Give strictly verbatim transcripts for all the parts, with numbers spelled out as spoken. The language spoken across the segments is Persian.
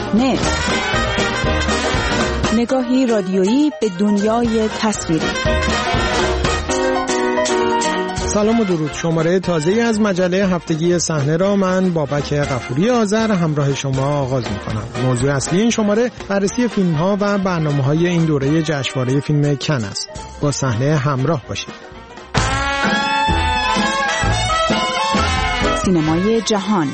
نت، نگاهی رادیویی به دنیای تصویری. سلام و درود. شماره تازه‌ای از مجله هفتگی صحنه را من بابک غفوری آذر همراه شما آغاز می‌کنم. موضوع اصلی این شماره بررسی فیلم‌ها و برنامه‌های این دوره جشنواره فیلم کن است. با صحنه همراه باشید. سینمای جهان.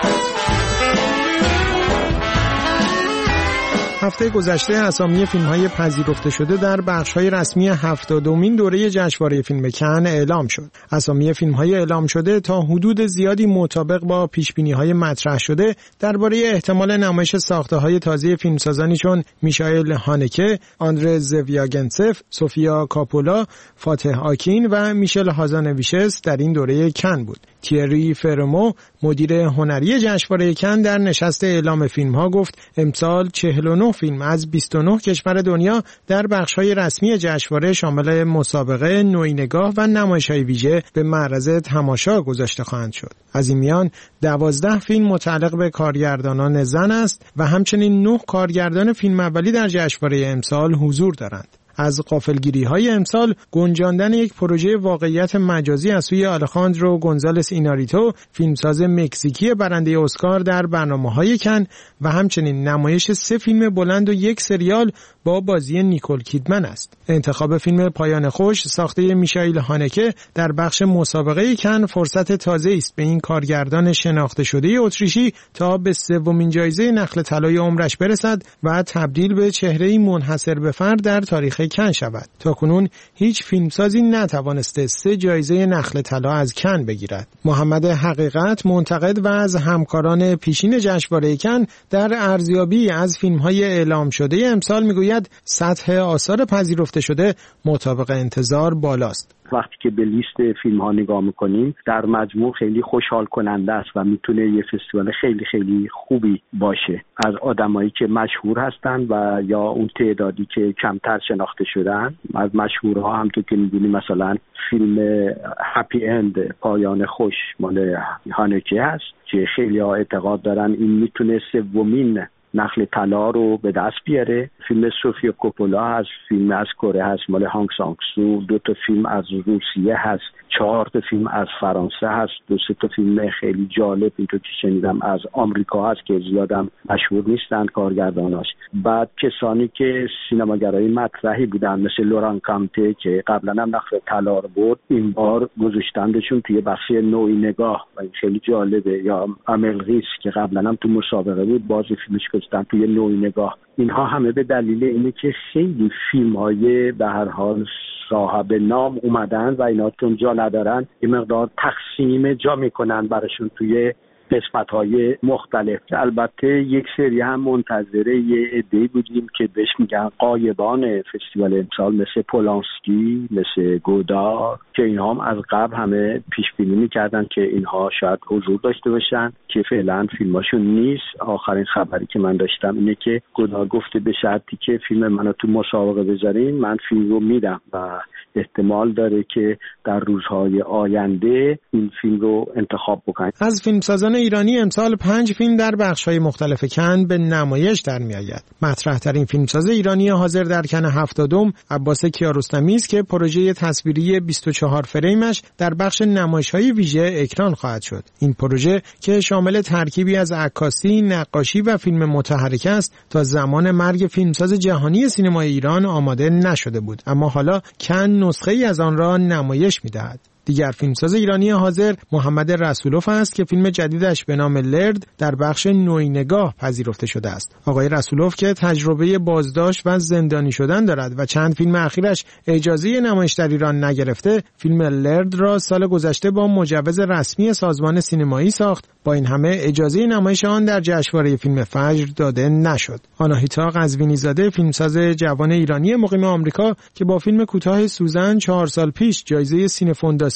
هفته گذشته اسامی فیلم‌های پذیرفته شده در بخش‌های رسمی هفتادمین دوره جشنواره فیلم کن اعلام شد. اسامی فیلم‌های اعلام شده تا حدود زیادی مطابق با پیش‌بینی‌های مطرح شده درباره احتمال نمایش ساخته‌های تازه فیلمسازانی چون میشائیل هانکه، آندره زویاگنتسف، سوفیا کاپولا، فاتح آکین و میشل هازانویشس در این دوره کن بود. تیری فرمو، مدیر هنری جشنواره کن، در نشست اعلام فیلم‌ها گفت امسال چهل و نه فیلم از بیست و نه کشور دنیا در بخش‌های رسمی جشنواره شامل مسابقه، نوعی‌نگاه و نمایش‌های ویژه به معرض تماشا گذاشته خواهند شد. از این میان دوازده فیلم متعلق به کارگردانان زن است و همچنین نه کارگردان فیلم اولی در جشنواره امسال حضور دارند. از غافلگیری‌های امسال گنجاندن یک پروژه واقعیت مجازی از سوی آلخاندرو گونزالس ایناریتو، فیلمساز مکزیکی برنده اسکار در برنامه‌های کن و همچنین نمایش سه فیلم بلند و یک سریال با بازی نیکول کیدمن است. انتخاب فیلم پایان خوش ساخته میشائیل هانکه در بخش مسابقه کن فرصت تازه‌ای است به این کارگردان شناخته شده اتریشی تا به سومین جایزه نخل طلای عمرش برسد و تبدیل به چهره‌ای منحصر به فرد در تاریخ کن شود. تاکنون هیچ فیلمسازی نتوانسته سه جایزه نخل طلا از کن بگیرد. محمد حقیقت، منتقد و از همکاران پیشین جشنواره کن، در ارزیابی از فیلم‌های اعلام شده امسال میگوید سطح آثار پذیرفته شده مطابق انتظار بالاست. وقتی که به لیست فیلم ها نگاه میکنیم در مجموع خیلی خوشحال کننده است و میتونه یه فستیوال خیلی خیلی خوبی باشه. از آدمایی که مشهور هستن و یا اون تعدادی که کمتر شناخته شدن. از مشهورها همونطور که میدونیم مثلا فیلم هپی اند، پایان خوش، مال هانکه هست که خیلی ها اعتقاد دارن این میتونه سومین نخل طلا رو به دست بیاره. فیلم سوفیا کوپولا هست، فیلم از کره هست مال هانگ سانگ سو، دو تا فیلم از روسیه هست، چهار تا فیلم از فرانسه هست، دو سه تا فیلم خیلی جالب اینطور که شنیدم از آمریکا هست که زیادم مشهور نیستن کارگرداناش. بعد کسانی که سینماگرای مطرحی بودن مثل لوران کامته که قبلا هم نخل طلا رو برد، این بار گذاشتندشون توی بخش نوعی‌نگاه و این خیلی جالبه. یا املغیس که قبلا هم تو مسابقه بود، باز فیلمش گذاشتن توی نوعی‌نگاه. اینها همه به دلیل اینه که خیلی فیلم‌های به هر حال صاحب نام اومدن و اینا چون جا ندارن یه مقدار تقسیم جا میکنن براشون توی قسمت‌های مختلف. البته یک سری هم منتظره یه عده‌ای بودیم که بهش میگن غایبان فستیوال امسال، مثل پولانسکی، مثل گودار، که اینها هم از قبل همه پیش بینی میکردن که اینها شاید حضور داشته باشن که فعلا فیلماشون نیست. آخرین خبری که من داشتم اینه که گودار گفته به شرطی که فیلم منو تو مسابقه بذارین من فیلم رو میدم و احتمال داره که در روزهای آینده این فیلم رو انتخاب بکنن. از فیلمسازان ایرانی امسال پنج فیلم در بخش‌های مختلف کن به نمایش در می‌آید. مطرح‌ترین فیلمساز ایرانی حاضر در کن هفتادم عباس کیارستمی است که پروژه تصویری بیست و چهار فریمش در بخش نمایش‌های ویژه اکران خواهد شد. این پروژه که شامل ترکیبی از عکاسی، نقاشی و فیلم متحرک است، تا زمان مرگ فیلمساز جهانی سینمای ایران آماده نشده بود، اما حالا کن نسخه‌ای از آن را نمایش می‌دهد. دیگر فیلمساز ایرانی حاضر محمد رسولوف است که فیلم جدیدش به نام لرد در بخش نوعی‌نگاه پذیرفته شده است. آقای رسولوف که تجربه بازداشت و زندانی شدن دارد و چند فیلم اخیرش اجازه نمایش در ایران نگرفته، فیلم لرد را سال گذشته با مجوز رسمی سازمان سینمایی ساخت. با این همه اجازه نمایش آن در جشنواره فیلم فجر داده نشد. آناهیتا قزوینی‌زاده، فیلمساز جوان ایرانی مقیم آمریکا که با فیلم کوتاه سوزن چهار سال پیش جایزه سینفونداسی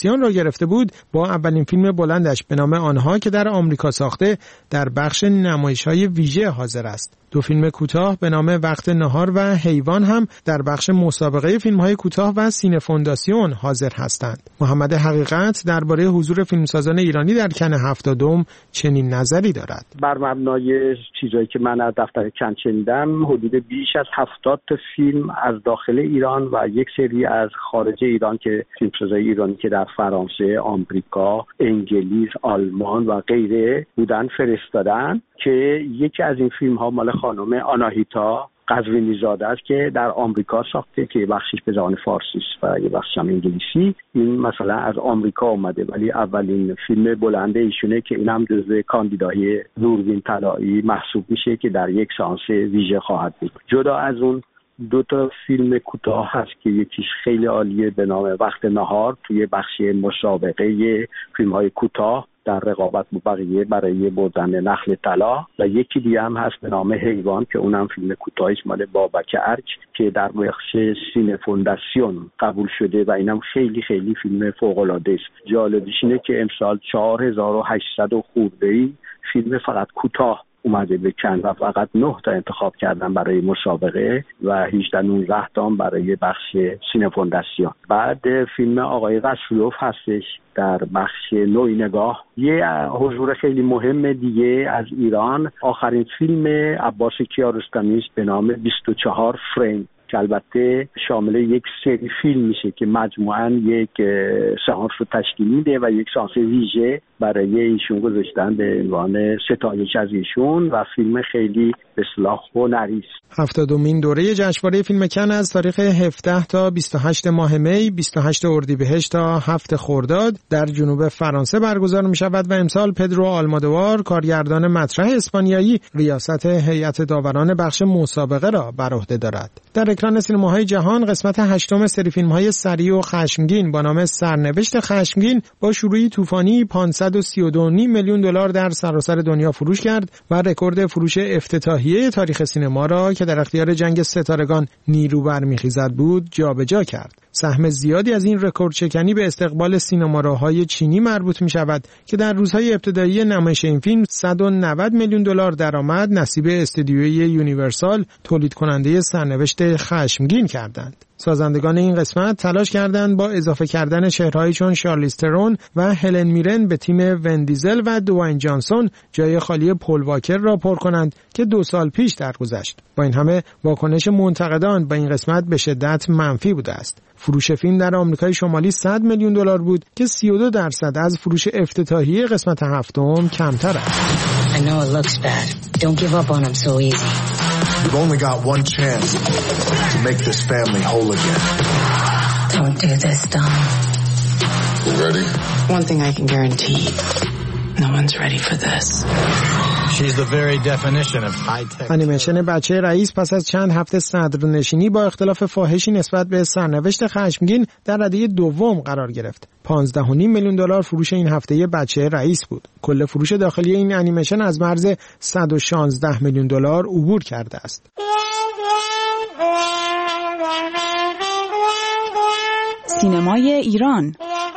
فونداسیون را گرفته بود، با اولین فیلم بلندش به نام آنها که در آمریکا ساخته در بخش نمایش‌های ویژه حاضر است. دو فیلم کوتاه به نام وقت نهار و حیوان هم در بخش مسابقه فیلم‌های کوتاه و سینه فونداسیون حاضر هستند. محمد حقیقت درباره حضور فیلمسازان ایرانی در کن هفتادم چنین نظری دارد. بر مبنای چیزایی که من از دفتر کن شنیدم، حدود بیش از هفتاد تا فیلم از داخل ایران و یک سری از خارج ایران که فیلمسازای ایرانی که در فرانسه، آمریکا، انگلیس، آلمان و غیره بودن فرستادن که یکی از این فیلم ها مال خانم آناهیتا قزوینی زاده است که در آمریکا ساخته که بخشش به زبان فارسی است و یه بخشش هم انگلیسی. این مثلا از آمریکا اومده ولی اولین فیلم بلند ایشونه که این هم جزو کاندیدای دوربین طلایی محسوب میشه که در یک سانس ویژه خواهد بود. جدا از اون دو تا فیلم کوتاه هست که یکیش خیلی عالیه به نام وقت نهار توی بخش مسابقه فیلم های کوتاه در رقابت با بقیه برای بردن نخل طلا و یکی دیگه هم هست به نام حیوان که اونم فیلم کوتاهی مال بابک ارج که در بخش سینه فونداسیون قبول شده و اینم خیلی خیلی فیلم فوق العاده است. جالبیش اینه که امسال چهار هزار و هشتصد و خورده‌ای فیلم فقط کوتاه اومده به کن و فقط نه تا انتخاب کردن برای مسابقه و هجده نوزده تا برای بخش سینه فونداسیون. بعد فیلم آقای رسولوف هستش در بخش نوعی نگاه. یه حضور خیلی مهم دیگه از ایران آخرین فیلم عباس کیارستمی است به نام بیست و چهار فریم که البته شامل یک سری فیلم میشه که مجموعاً یک سانس رو تشکیل میده و یک سانس ویژه برای ایشون گذاشتن به عنوان ستایش از ایشون و فیلم خیلی به اصطلاح هنری است. هفتادمین دوره جشنواره فیلم کن از تاریخ هفده تا بیست و هشت ماه می، بیست و هشت اردیبهشت تا هفت خرداد در جنوب فرانسه برگزار می شود و امسال پدرو آلمادوار کارگردان مطرح اسپانیایی ریاست هیئت داوران بخش مسابقه را بر عهده دارد. در اکران سینماهای جهان قسمت هشتم سری فیلم‌های سریع و خشمگین با نام سرنوشت خشمگین با شروعی طوفانی پانصد و سی و دو و نیم میلیون دلار در سراسر دنیا فروش کرد و رکورد فروش افتتاحیه تاریخ سینما را که در اختیار جنگ ستارگان نیرو برمیخیزد بود جابجا کرد. سهم زیادی از این رکورد شکنی به استقبال سینماراهای چینی مربوط می شود که در روزهای ابتدایی نمایش این فیلم صد و نود میلیون دلار درآمد نصیب استودیوی یونیورسال تولید کننده سرنوشت خشمگین کردند. سازندگان این قسمت تلاش کردند با اضافه کردن چهرهایی چون شارلیز ترون و هلن میرن به تیم ون دیزل و دوین جانسون جای خالی پل واکر را پر کنند که دو سال پیش درگذشت. با این همه واکنش منتقدان با این قسمت به شدت منفی بوده است. فروش فیلم در آمریکای شمالی صد میلیون دلار بود که سی و دو درصد از فروش افتتاحیه قسمت هفتم کمتر است. I know it looks bad. Don't give up on him so easy. You've only got one chance to make this family whole again. Don't do this, Don. You ready? One thing I can guarantee. No one's ready for this. She's the very definition of high tech. انیمیشن بچه رئیس پس از چند هفته صدرنشینی با اختلاف فاحشی نسبت به سرنوشت خشمگین در رده دوم قرار گرفت. پانزده و نیم میلیون دلار فروش این هفته بچه رئیس بود. کل فروش داخلی این انیمیشن از مرز صد و شانزده میلیون دلار عبور کرده است. سینمای ایران.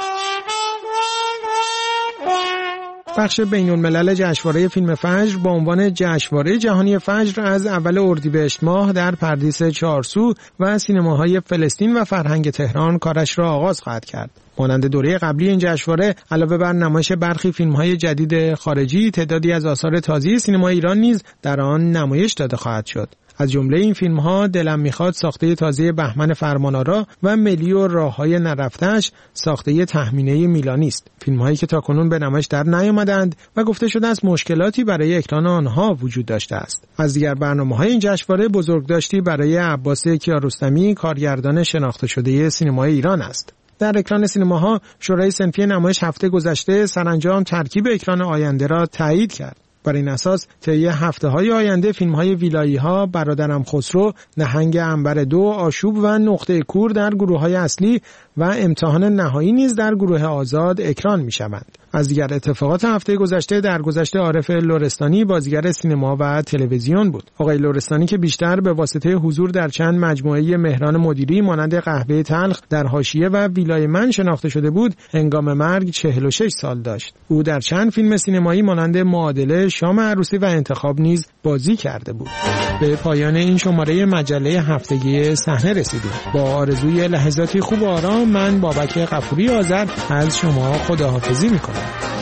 بخش بین الملل جشنواره فیلم فجر با عنوان جشنواره جهانی فجر از اول اردیبهشت ماه در پردیس چهارسو و سینماهای فلسطین و فرهنگ تهران کارش را آغاز خواهد کرد. مانند دوره قبلی این جشنواره علاوه بر نمایش برخی فیلم‌های جدید خارجی، تعدادی از آثار تازه سینما ایران نیز در آن نمایش داده خواهد شد. از جمله این فیلم‌ها دلم میخواد ساخته تازه بهمن فرمانآرا و ملی و راه‌های نرفته‌اش ساخته تهمینه میلانی است. فیلم‌هایی که تاکنون به نمایش در نیامدند و گفته شده است مشکلاتی برای اکران آنها وجود داشته است. از دیگر برنامه‌های این جشنواره بزرگداشتی برای عباس کیارستمی کارگردان شناخته شده سینمای ایران است. در اکران سینماها شورای صنفی نمایش هفته گذشته سرانجام ترکیب اکران آینده را تایید کرد. بر این اساس طی هفته‌های آینده فیلم‌های ویلایی‌ها، برادرم خسرو، نهنگ عنبر دو، آشوب و نقطه کور در گروه‌های اصلی و امتحان نهایی نیز در گروه آزاد اکران می‌شوند. از دیگر اتفاقات هفته گذشته در گذشته عارف لرستانی بازیگر سینما و تلویزیون بود. آقای لرستانی که بیشتر به واسطه حضور در چند مجموعه مهران مدیری مانند قهوه تلخ در حاشیه و ویلای من شناخته شده بود، هنگام مرگ چهل و شش سال داشت. او در چند فیلم سینمایی مانند معادله، شام عروسی و انتخاب نیز بازی کرده بود. به پایان این شماره مجله هفتگی صحنه رسیدیم. با آرزوی لحظاتی خوب و آرام، من بابک غفوری آذر از شما خداحافظی می‌کنم.